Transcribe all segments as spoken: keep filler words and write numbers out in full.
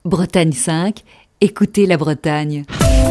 Bretagne cinq, écoutez la Bretagne.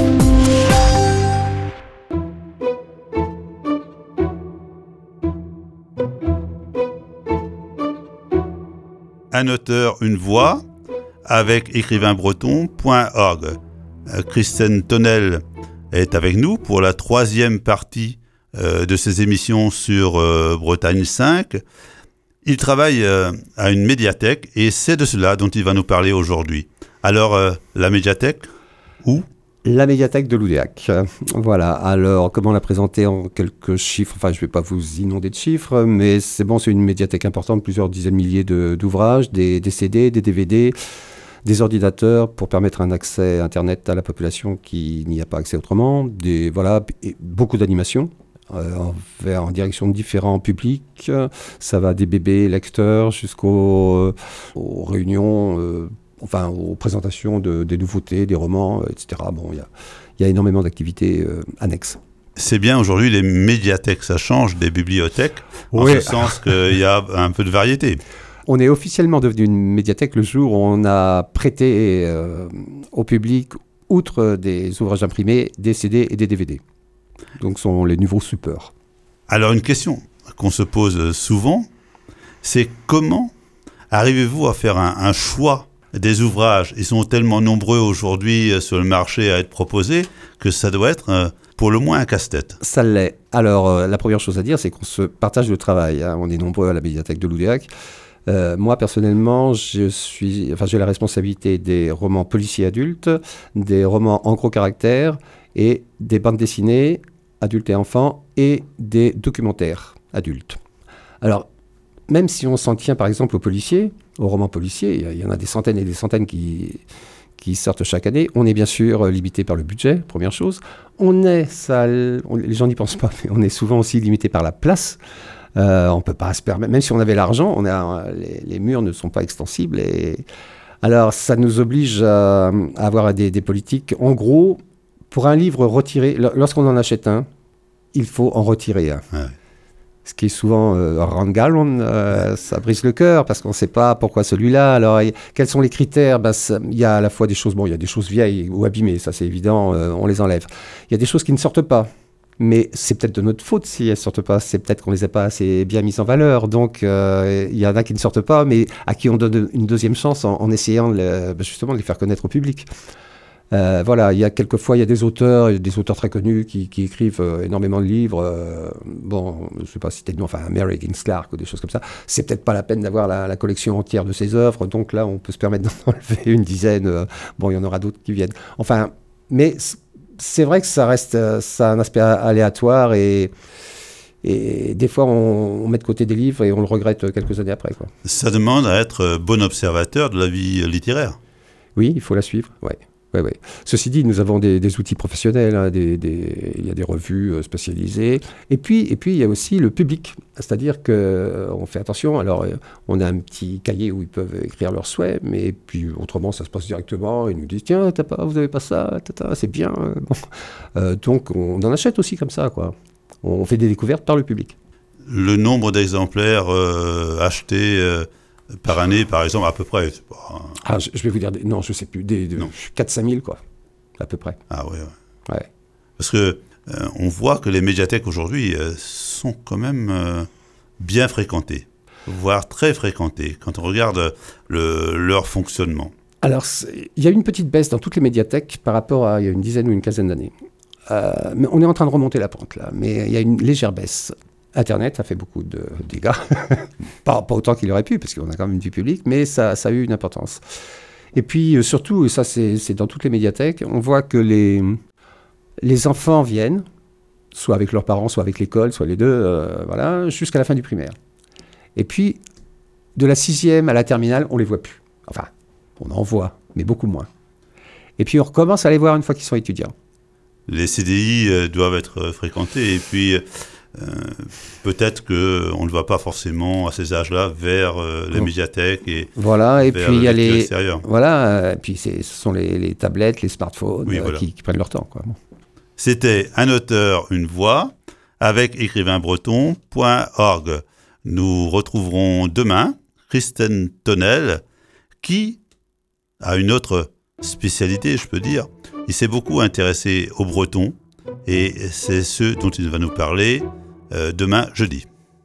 Un auteur, une voix, avec écrivain breton point org. Euh, Christine Tonnel est avec nous pour la troisième partie euh, de ses émissions sur euh, Bretagne cinq. Il travaille euh, à une médiathèque et c'est de cela dont il va nous parler aujourd'hui. Alors, euh, la médiathèque, où ? La médiathèque de Loudéac. Voilà. Alors, comment la présenter en quelques chiffres ? Enfin, je ne vais pas vous inonder de chiffres, mais c'est bon, c'est une médiathèque importante, plusieurs dizaines de milliers de, d'ouvrages, des, des C D, des D V D, des ordinateurs pour permettre un accès Internet à la population qui n'y a pas accès autrement, des, voilà, et beaucoup d'animations. Euh, en, vers, en direction de différents publics. Ça va des bébés lecteurs jusqu'aux euh, aux réunions, euh, enfin aux présentations de, des nouveautés, des romans, et cetera. Bon, il y a, y a énormément d'activités euh, annexes. C'est bien, aujourd'hui, les médiathèques, ça change des bibliothèques, en Oui. ce sens qu'il y a un peu de variété. On est officiellement devenu une médiathèque le jour où on a prêté euh, au public, outre des ouvrages imprimés, des C D et des D V D. Donc, ce sont les nouveaux supports. Alors, une question qu'on se pose souvent, c'est comment arrivez-vous à faire un, un choix des ouvrages ? Ils sont tellement nombreux aujourd'hui sur le marché à être proposés que ça doit être euh, pour le moins un casse-tête. Ça l'est. Alors, euh, la première chose à dire, c'est qu'on se partage le travail. Hein. On est nombreux à la médiathèque de Loudéac. Euh, moi, personnellement, je suis, enfin, j'ai la responsabilité des romans policiers adultes, des romans en gros caractères et des bandes dessinées adultes et enfants, et des documentaires adultes. Alors, même si on s'en tient par exemple aux policiers, aux romans policiers, il y en a des centaines et des centaines qui, qui sortent chaque année, on est bien sûr limité par le budget, première chose. On est, ça, on, les gens n'y pensent pas, mais on est souvent aussi limité par la place. Euh, on ne peut pas se permettre, même si on avait l'argent, on a, les, les murs ne sont pas extensibles. Et, alors, ça nous oblige à, à avoir des, des politiques. En gros, pour un livre retiré, lorsqu'on en achète un, il faut en retirer un. Ouais. Ce qui est souvent euh, rangalon, euh, ouais. Ça brise le cœur parce qu'on ne sait pas pourquoi celui-là. Alors, y, quels sont les critères ? Ben, il y a à la fois des choses, bon, il y a des choses vieilles ou abîmées, ça c'est évident, euh, on les enlève. Il y a des choses qui ne sortent pas. Mais c'est peut-être de notre faute si elles ne sortent pas. C'est peut-être qu'on ne les a pas assez bien mises en valeur. Donc, euh, il y en a qui ne sortent pas, mais à qui on donne une deuxième chance en, en essayant de, justement de les faire connaître au public. Euh, voilà, il y a quelquefois, il y a des auteurs, des auteurs très connus qui, qui écrivent euh, énormément de livres. Euh, bon, je ne sais pas si c'était le nom, enfin, Mary Higgins Clark ou des choses comme ça. C'est peut-être pas la peine d'avoir la, la collection entière de ses œuvres. Donc là, on peut se permettre d'en enlever une dizaine. Euh, bon, il y en aura d'autres qui viennent. Enfin, mais c'est vrai que ça reste, ça a un aspect aléatoire et, et des fois, on, on met de côté des livres et on le regrette quelques années après, quoi. Ça demande à être bon observateur de la vie littéraire. Oui, il faut la suivre, ouais. Ouais, ouais. Ceci dit, nous avons des, des outils professionnels, hein, des, des, il y a des revues spécialisées. Et puis, et puis, il y a aussi le public. C'est-à-dire qu'on euh, fait attention. Alors, euh, on a un petit cahier où ils peuvent écrire leurs souhaits, mais puis autrement, ça se passe directement. Ils nous disent, tiens, t'as pas, vous n'avez pas ça, tata, c'est bien. Bon. Euh, donc, on en achète aussi comme ça, quoi. On fait des découvertes par le public. Le nombre d'exemplaires euh, achetés... Euh par année, par exemple, à peu près. Pas... Ah, je, je vais vous dire, des, non, je ne sais plus, des, des, quatre à cinq mille, quoi, à peu près. Ah oui, ouais. ouais. Parce que euh, on voit que les médiathèques aujourd'hui euh, sont quand même euh, bien fréquentées, voire très fréquentées, quand on regarde le, leur fonctionnement. Alors, il y a une petite baisse dans toutes les médiathèques par rapport à il y a une dizaine ou une quinzaine d'années. Euh, mais on est en train de remonter la pente, là, mais il y a une légère baisse. Internet a fait beaucoup de dégâts, pas, pas autant qu'il aurait pu, parce qu'on a quand même une vie publique, mais ça, ça a eu une importance. Et puis euh, surtout, et ça c'est, c'est dans toutes les médiathèques, on voit que les, les enfants viennent, soit avec leurs parents, soit avec l'école, soit les deux, euh, voilà, jusqu'à la fin du primaire. Et puis, de la sixième à la terminale, on ne les voit plus. Enfin, on en voit, mais beaucoup moins. Et puis on recommence à les voir une fois qu'ils sont étudiants. Les C D I euh, doivent être fréquentés, et puis... Euh, peut-être qu'on ne va pas forcément à ces âges-là vers euh, les médiathèques et voilà, et vers puis il y a les extérieur. Voilà, euh, et puis c'est, ce sont les, les tablettes, les smartphones oui, euh, voilà. qui, qui prennent leur temps, quoi. Bon. C'était un auteur, une voix avec écrivain breton point org. Nous retrouverons demain Christine Tonnel qui a une autre spécialité, je peux dire. Il s'est beaucoup intéressé aux Bretons et c'est ce dont il va nous parler euh, demain jeudi.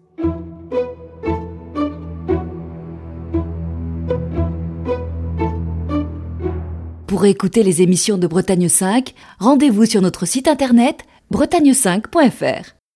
Pour écouter les émissions de Bretagne cinq, rendez-vous sur notre site internet bretagne cinq point f r.